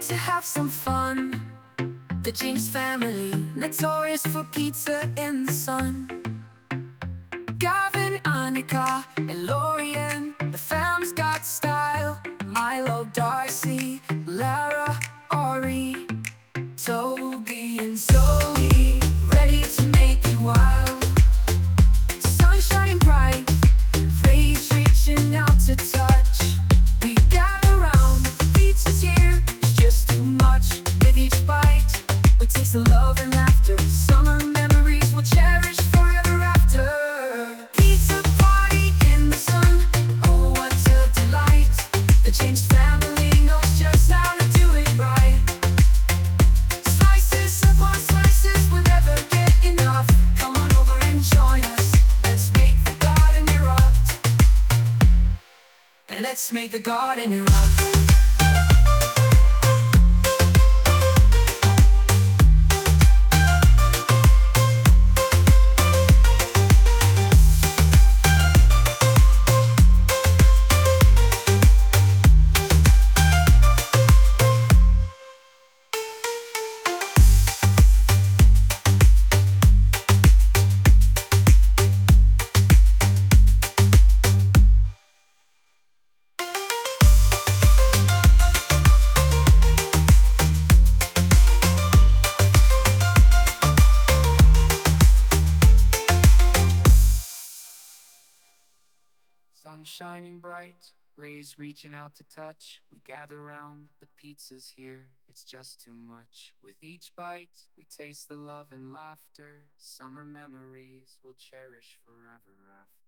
to have some fun. The James family, notorious for pizza in the sun. Gavin, Annika, and Lorian, the fam's got style. Milo, Darcy, Lara, Ori, Toby, and Zoe, ready to make you wild. Sun shining bright, face reaching out to touch. We gather round, pizza's here, it's just too much. With each bite, we taste the love and laughter. Summer memories we'll cherish forever after. Pizza party in the sun, oh what a delight. The James family knows just how to do it right. Slices upon slices, we'll never get enough. Come on over and join us, let's make the garden erupt. And let's make the garden erupt. Sun shining bright, rays reaching out to touch. We gather round, the pizza's here, it's just too much. With each bite, we taste the love and laughter. Summer memories we'll cherish forever after.